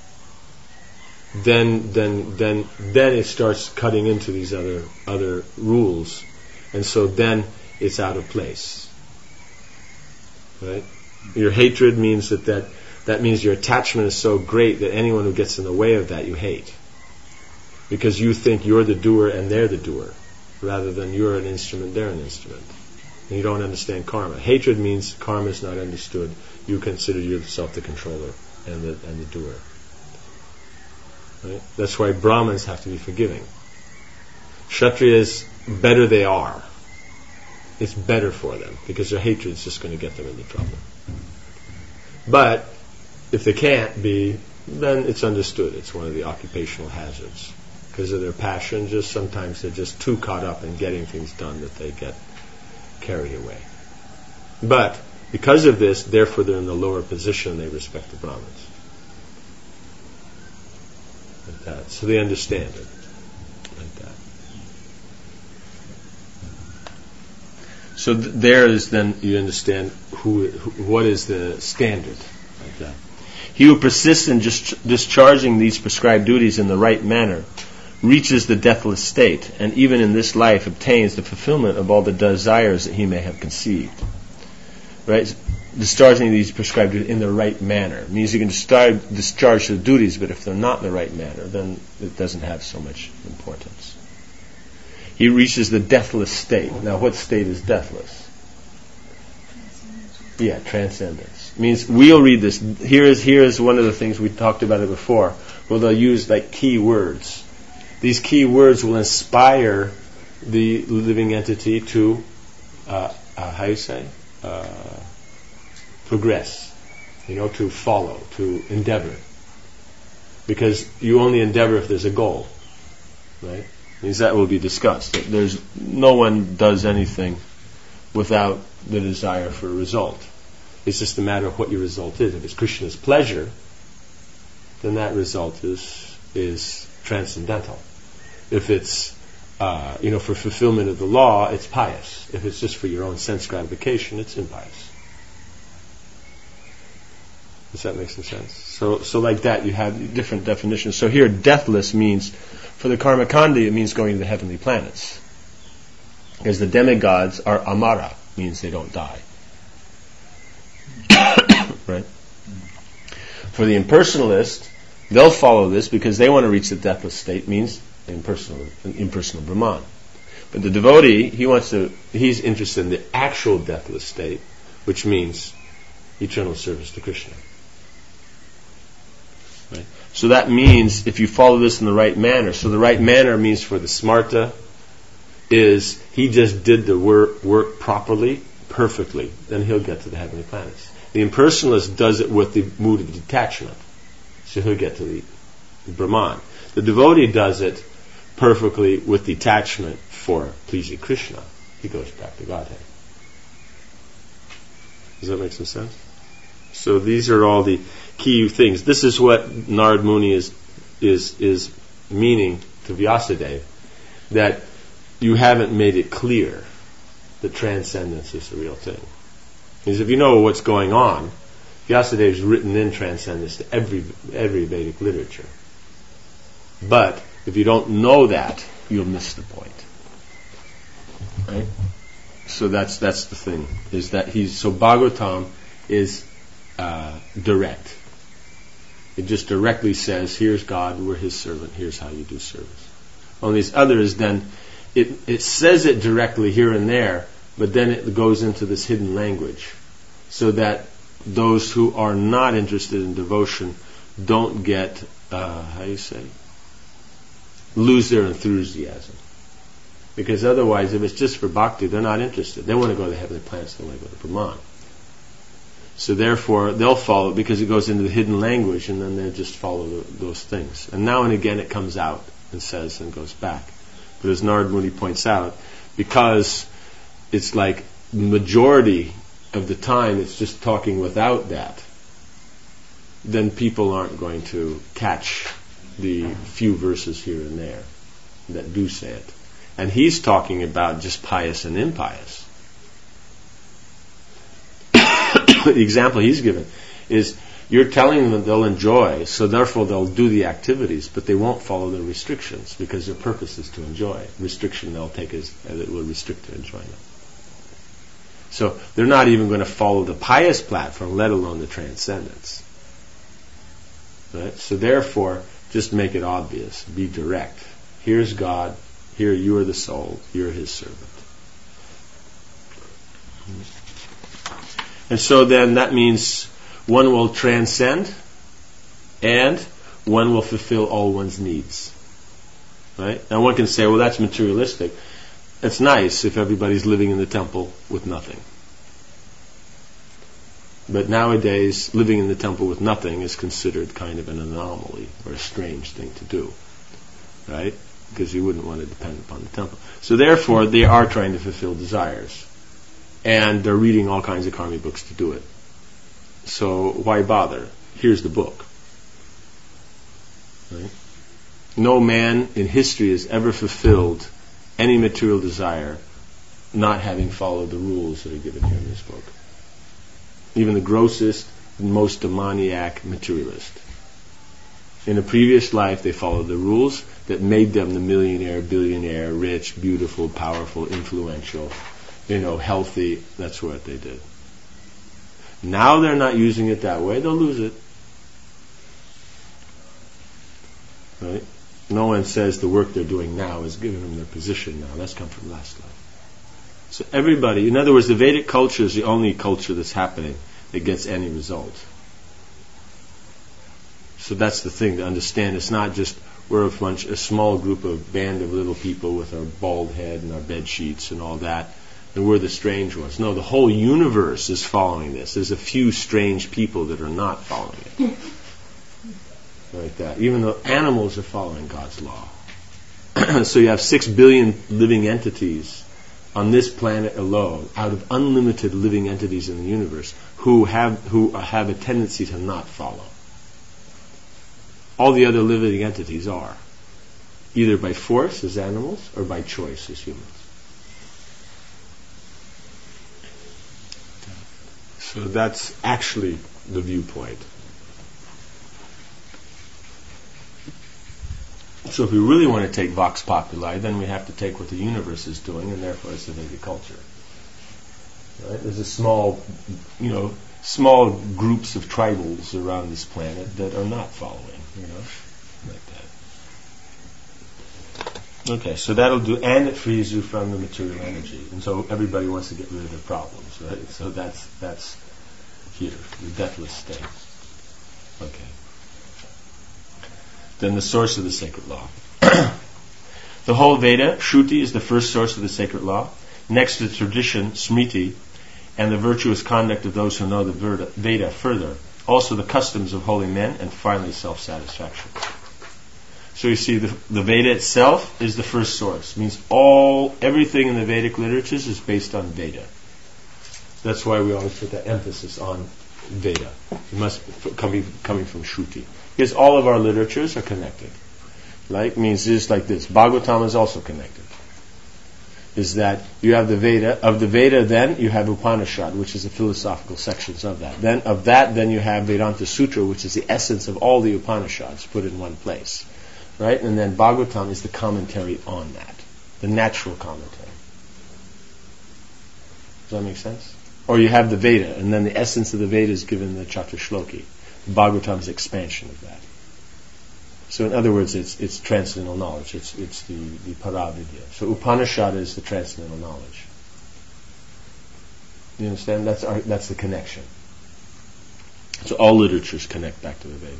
then it starts cutting into these other rules, and so then it's out of place. Right? Your hatred means that means your attachment is so great that anyone who gets in the way of that you hate. Because you think you're the doer and they're the doer, rather than you're an instrument, they're an instrument. And you don't understand karma. Hatred means karma is not understood. You consider yourself the controller and the doer. Right? That's why Brahmins have to be forgiving. Kshatriyas, better they are. It's better for them, because their hatred is just going to get them into trouble. But if they can't be, then it's understood. It's one of the occupational hazards. Because of their passion, sometimes they're just too caught up in getting things done that they get carried away. But because of this, therefore they're in the lower position, they respect the Brahmins. Like that. So they understand it. Like that. So there is then, you understand what is the standard. Like that. He who persists in discharging these prescribed duties in the right manner reaches the deathless state, and even in this life obtains the fulfillment of all the desires that he may have conceived. Right? Discharging these prescribed duties in the right manner means you can discharge the duties, but if they're not in the right manner, then it doesn't have so much importance. He reaches the deathless state. Now, what state is deathless? Yeah, transcendence. Means we'll read this. Here is one of the things we talked about it before. Well, they'll use like key words. These key words will inspire the living entity to, progress. To follow, to endeavor. Because you only endeavor if there's a goal, right? Means that will be discussed. There's no one does anything without the desire for a result. It's just a matter of what your result is. If it's Krishna's pleasure, then that result is transcendental. If it's for fulfillment of the law, it's pious. If it's just for your own sense gratification, it's impious. Does that make some sense? So like that, you have different definitions. So here, deathless means, for the Karmakandi, it means going to the heavenly planets. Because the demigods are amara, means they don't die. Right? For the impersonalist, they'll follow this because they want to reach the deathless state, means impersonal Brahman. But the devotee, he's interested in the actual deathless state, which means eternal service to Krishna. Right? So that means if you follow this in the right manner, so the right manner means for the smarta is he just did the work properly, perfectly, then he'll get to the heavenly planets. The impersonalist does it with the mood of detachment, so he'll get to the Brahman. The devotee does it perfectly with detachment for pleasing Krishna. He goes back to Godhead. Does that make some sense? So these are all the key things. This is what Narad Muni is meaning to Vyasadeva, that you haven't made it clear that transcendence is the real thing. Because if you know what's going on, Vyasadeva has written in transcendence to every Vedic literature. But if you don't know that, you'll miss the point. Right? So that's the thing. Is that Bhagavatam is direct. It just directly says, here's God, we're His servant, here's how you do service. On these others, then, it says it directly here and there, but then it goes into this hidden language, so that those who are not interested in devotion don't get, lose their enthusiasm. Because otherwise, if it's just for bhakti, they're not interested. They want to go to the heavenly planets, they want to go to Brahman. So therefore, they'll follow it because it goes into the hidden language, and then they'll just follow those things. And now and again it comes out and says and goes back. But as Narad Muni points out, because it's like majority of the time it's just talking without that, then people aren't going to catch the few verses here and there that do say it. And he's talking about just pious and impious. The example he's given is you're telling them that they'll enjoy, so therefore they'll do the activities, but they won't follow the restrictions because their purpose is to enjoy. Restriction they'll take as it will restrict their enjoyment. So they're not even going to follow the pious platform, let alone the transcendence. Right? So therefore, just make it obvious. Be direct. Here's God. Here you are the soul. You're His servant. And so then that means one will transcend and one will fulfill all one's needs. Right? Now one can say, well, that's materialistic. It's nice if everybody's living in the temple with nothing. But nowadays, living in the temple with nothing is considered kind of an anomaly or a strange thing to do. Right? Because you wouldn't want to depend upon the temple. So therefore, they are trying to fulfill desires. And they're reading all kinds of karmic books to do it. So why bother? Here's the book. Right? No man in history has ever fulfilled any material desire not having followed the rules that are given here in this book. Even the grossest most demoniac materialist. In a previous life, they followed the rules that made them the millionaire, billionaire, rich, beautiful, powerful, influential, healthy. That's what they did. Now they're not using it that way. They'll lose it. Right? No one says the work they're doing now is giving them their position now. That's come from last life. So everybody, in other words, the Vedic culture is the only culture that's happening that gets any result. So that's the thing to understand. It's not just we're a small group of band of little people with our bald head and our bed sheets and all that, and we're the strange ones. No, the whole universe is following this. There's a few strange people that are not following it. Like that. Even though animals are following God's law. So you have 6 billion living entities on this planet alone, out of unlimited living entities in the universe, who have a tendency to not follow. All the other living entities are, either by force as animals or by choice as humans. So that's actually the viewpoint. So if we really want to take Vox Populi, then we have to take what the universe is doing, and therefore it's the Vedic culture. Right? There's a small groups of tribals around this planet that are not following, like that. Okay, so that'll do, and it frees you from the material energy, and so everybody wants to get rid of their problems, right? So that's here, the deathless state. Okay. Then the source of the sacred law. The whole Veda, Shruti, is the first source of the sacred law. Next to tradition, Smriti, and the virtuous conduct of those who know the Veda further. Also the customs of holy men, and finally self-satisfaction. So you see, the Veda itself is the first source. It means everything in the Vedic literatures is based on Veda. That's why we always put that emphasis on Veda. It must be coming from Shruti. Because all of our literatures are connected. Like means just like this. Bhagavatam is also connected. Is that you have the Veda. Of the Veda, then you have Upanishad, which is the philosophical sections of that. Then you have Vedanta Sutra, which is the essence of all the Upanishads put in one place. Right? And then Bhagavatam is the commentary on that. The natural commentary. Does that make sense? Or you have the Veda, and then the essence of the Veda is given in the Chaturshloki. Bhagavatam's expansion of that. So in other words, it's transcendental knowledge. It's the Paravidya. So Upanishad is the transcendental knowledge. You understand? That's the connection. So all literatures connect back to the Veda.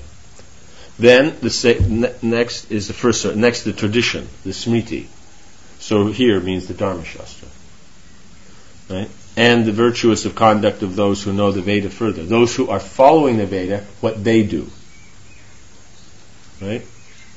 Then next is the first. Next the tradition, the Smriti. So here means the Dharma Shastra, right? And the virtuous of conduct of those who know the Veda further. Those who are following the Veda, what they do. Right?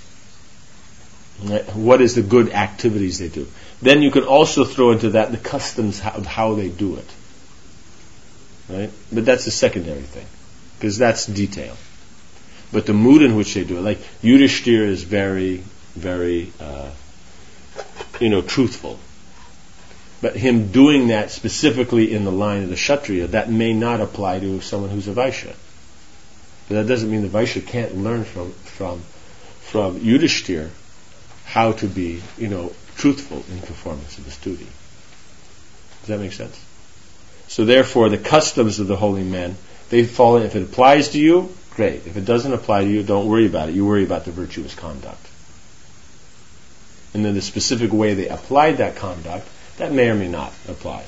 What is the good activities they do? Then you can also throw into that the customs of how they do it. Right? But that's a secondary thing. Because that's detail. But the mood in which they do it, like Yudhishthira is very, very, truthful. But him doing that specifically in the line of the Kshatriya, that may not apply to someone who's a Vaishya. But that doesn't mean the Vaishya can't learn from Yudhishthira how to be, truthful in performance of his duty. Does that make sense? So therefore, the customs of the holy men, they fall in. If it applies to you, great. If it doesn't apply to you, don't worry about it. You worry about the virtuous conduct. And then the specific way they applied that conduct, that may or may not apply.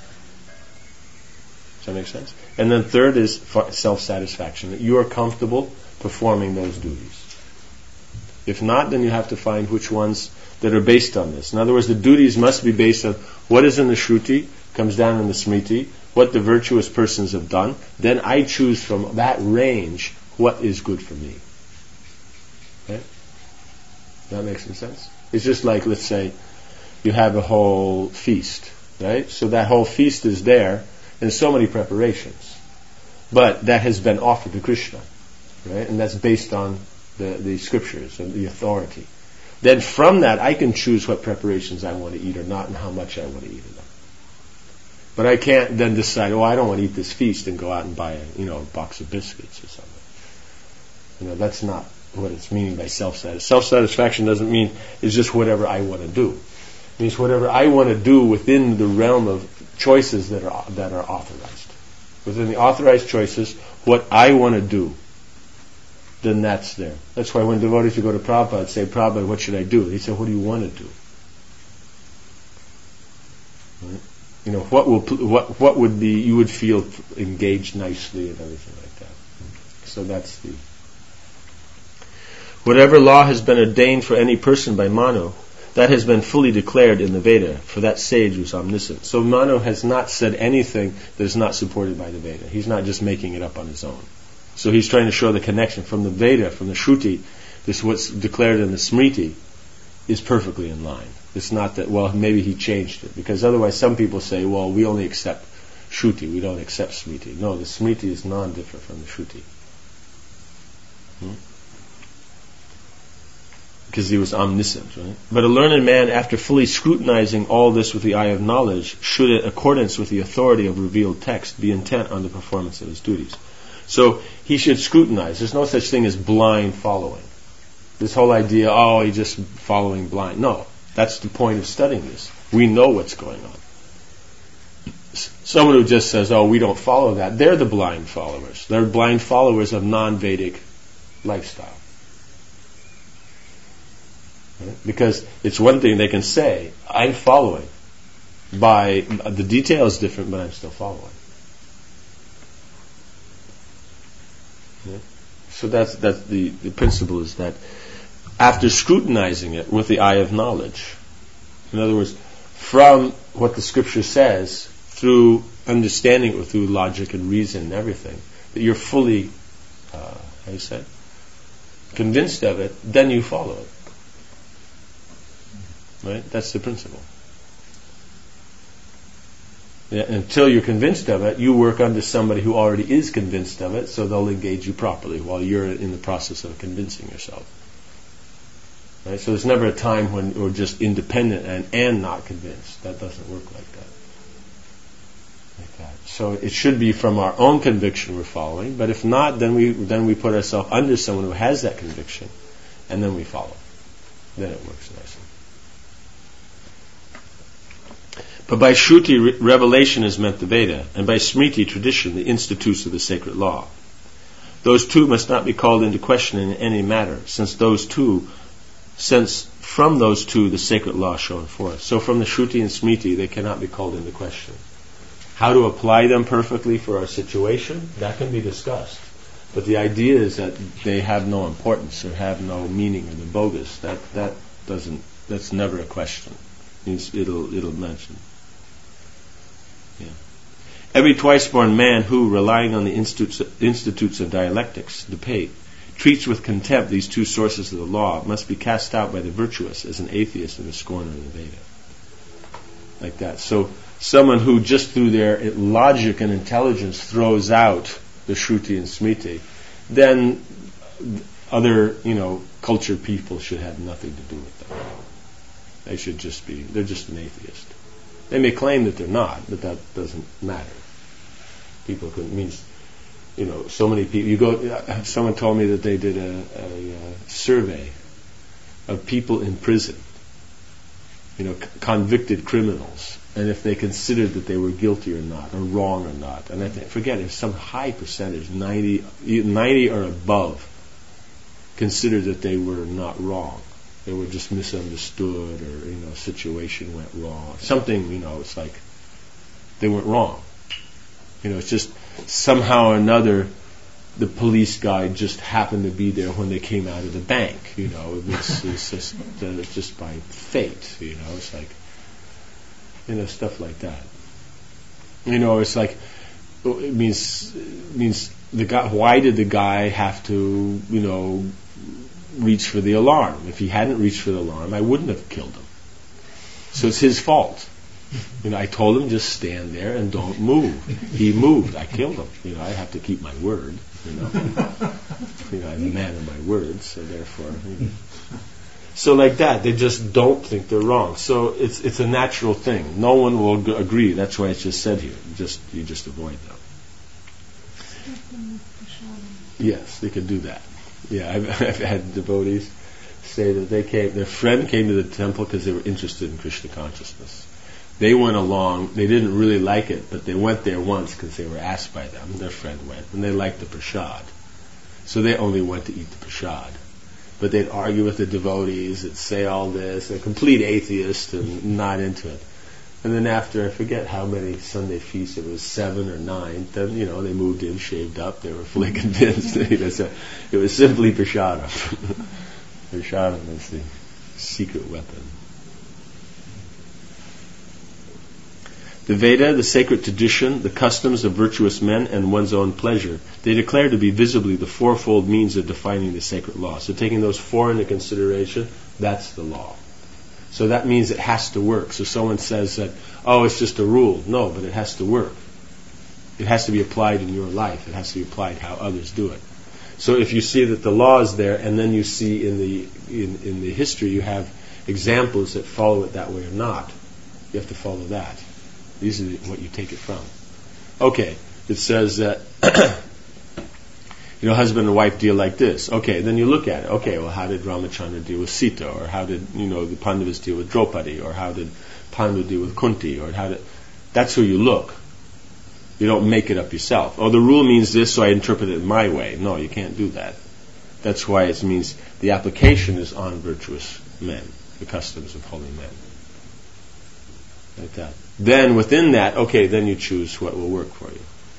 Does that make sense? And then third is self-satisfaction, that you are comfortable performing those duties. If not, then you have to find which ones that are based on this. In other words, the duties must be based on what is in the Shruti, comes down in the Smriti, what the virtuous persons have done. Then I choose from that range what is good for me. Okay? Does that make some sense? It's just like, let's say, you have a whole feast, right? So that whole feast is there in so many preparations. But that has been offered to Krishna, right? And that's based on the scriptures and the authority. Then from that, I can choose what preparations I want to eat or not and how much I want to eat of them. But I can't then decide, I don't want to eat this feast and go out and buy a box of biscuits or something. That's not what it's meaning by self-satisfaction. Self-satisfaction doesn't mean it's just whatever I want to do. It means whatever I want to do within the realm of choices that are authorized. Within the authorized choices, what I want to do, then that's there. That's why when devotees would go to Prabhupada and say, Prabhupada, what should I do? He said, what do you want to do? Right? What would be, you would feel engaged nicely and everything like that. So that's the... Whatever law has been ordained for any person by Manu, that has been fully declared in the Veda, for that sage was omniscient. So Manu has not said anything that is not supported by the Veda. He's not just making it up on his own. So he's trying to show the connection from the Veda, from the Shruti, this what's declared in the Smriti, is perfectly in line. It's not that, maybe he changed it. Because otherwise some people say, we only accept Shruti, we don't accept Smriti. No, the Smriti is non-different from the Shruti. Because he was omniscient, right? But a learned man, after fully scrutinizing all this with the eye of knowledge, should, in accordance with the authority of revealed text, be intent on the performance of his duties. So he should scrutinize. There's no such thing as blind following. This whole idea, he's just following blind. No, that's the point of studying this. We know what's going on. Someone who just says, we don't follow that, they're the blind followers. They're blind followers of non-Vedic lifestyle. Right? Because it's one thing they can say, I'm following. By the detail is different, but I'm still following. Yeah? So that's the principle is that after scrutinizing it with the eye of knowledge, in other words, from what the scripture says, through understanding it, through logic and reason and everything, that you're fully, convinced of it, then you follow it. Right? That's the principle. Yeah, until you're convinced of it, you work under somebody who already is convinced of it, so they'll engage you properly while you're in the process of convincing yourself. Right? So there's never a time when we're just independent and not convinced. That doesn't work like that. So it should be from our own conviction we're following, but if not, then we put ourselves under someone who has that conviction, and then we follow. Then it works nicely. But by Shruti, revelation is meant the Veda, and by Smriti, tradition, the institutes of the sacred law. Those two must not be called into question in any matter, since from those two the sacred law shown forth. So from the Shruti and Smriti, they cannot be called into question. How to apply them perfectly for our situation, that can be discussed. But the idea is that they have no importance or have no meaning or they're bogus. That's never a question. It'll mention. Yeah. Every twice-born man who, relying on the institutes of dialectics, debate, treats with contempt these two sources of the law, must be cast out by the virtuous as an atheist and a scorner of the Veda. Like that. So someone who just through their logic and intelligence throws out the Shruti and Smriti, then other, cultured people should have nothing to do with them. They're just an atheist. They may claim that they're not, but that doesn't matter. So many people, someone told me that they did a survey of people in prison, convicted criminals, and if they considered that they were guilty or not, or wrong or not. And forget it, some high percentage, 90 or above, considered that they were not wrong. They were just misunderstood, or situation went wrong. Something, it's like they weren't wrong. It's just somehow or another the police guy just happened to be there when they came out of the bank. It's just by fate. It's like stuff like that. It's like it means the guy. Why did the guy have to reach for the alarm? If he hadn't reached for the alarm, I wouldn't have killed him. So it's his fault. I told him just stand there and don't move. He moved. I killed him. I have to keep my word. I'm a man of my word, so therefore. So like that, they just don't think they're wrong. So it's a natural thing. No one will agree. That's why it's just said here. You just avoid them. Yes, they could do that. Yeah, I've had devotees say that their friend came to the temple because they were interested in Krishna consciousness. They went along, they didn't really like it, but they went there once because they were asked by them. Their friend went, and they liked the prasad. So they only went to eat the prasad. But they'd argue with the devotees, they'd say all this, they're complete atheists and not into it. And then after, I forget how many Sunday feasts, it was 7 or 9, then, they moved in, shaved up, they were fully convinced. So it was simply prasadam. Prasadam is the secret weapon. The Veda, the sacred tradition, the customs of virtuous men, and one's own pleasure, they declare to be visibly the fourfold means of defining the sacred law. So taking those 4 into consideration, that's the law. So that means it has to work. So someone says that, it's just a rule. No, but it has to work. It has to be applied in your life. It has to be applied how others do it. So if you see that the law is there, and then you see in the history you have examples that follow it that way or not, you have to follow that. These are what you take it from. Okay, it says that husband and wife deal like this. Okay, then you look at it. Okay, well, how did Ramachandra deal with Sita, or how did the Pandavas deal with Draupadi, or how did Pandu deal with Kunti, or that's who you look. You don't make it up yourself. The rule means this, so I interpret it my way. No, you can't do that. That's why it means the application is on virtuous men, the customs of holy men. Like that. Then within that, then you choose what will work for you.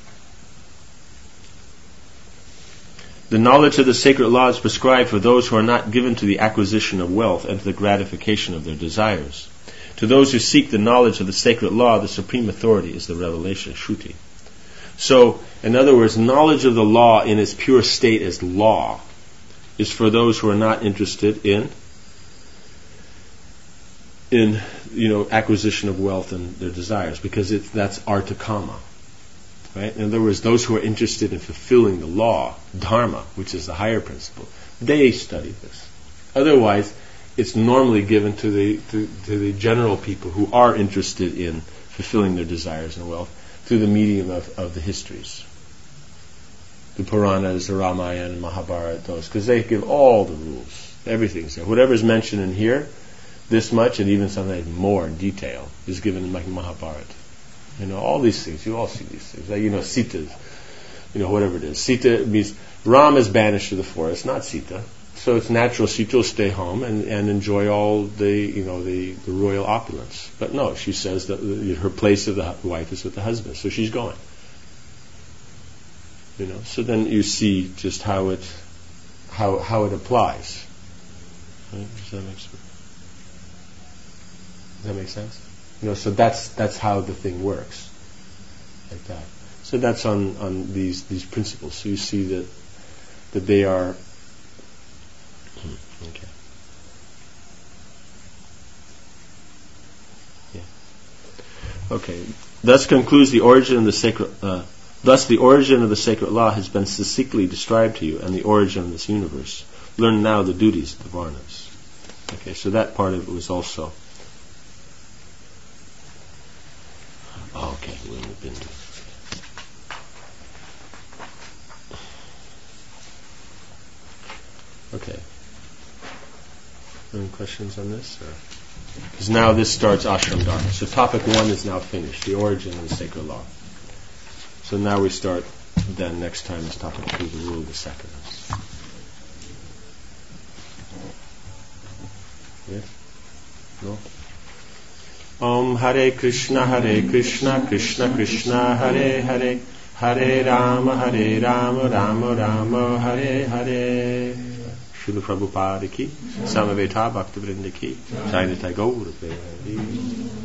The knowledge of the sacred law is prescribed for those who are not given to the acquisition of wealth and to the gratification of their desires. To those who seek the knowledge of the sacred law, the supreme authority is the revelation, Shruti. So, in other words, knowledge of the law in its pure state as law is for those who are not interested in acquisition of wealth and their desires, because that's artakama. Right? In other words, those who are interested in fulfilling the law, dharma, which is the higher principle, they study this. Otherwise, it's normally given to the general people who are interested in fulfilling their desires and wealth through the medium of the histories. The Puranas, the Ramayana, and Mahabharata, those, because they give all the rules. Everything's there. Whatever's mentioned in here, this much, and even something more in detail, is given in Mahabharata. All these things. You all see these things. Like, Sita, whatever it is. Sita means Ram is banished to the forest, not Sita. So it's natural Sita will stay home and enjoy all the royal opulence. But no, she says that her place of the wife is with the husband, so she's going. So then you see just how it applies. Right? Does that make sense? So that's how the thing works, like that. So that's on these principles. So you see that they are okay. Yeah. Okay. Thus concludes the origin of the sacred. Thus, the origin of the sacred law has been succinctly described to you, and the origin of this universe. Learn now the duties of the varnas. Okay. So that part of it was also. Okay, we've been. Okay. Any questions on this? Because now this starts Ashram Dharma. So topic 1 is now finished, the origin of the sacred law. So now we start, then next time is topic 2, the rule of the sacraments. Yes? No? Om Hare Krishna, Krishna Krishna, Hare Hare, Hare Rama, Rama Rama, Hare Hare. Srila Prabhupada ki, Samaveta Bhaktivinoda ki, Jai Nitai Gaura Premanandi.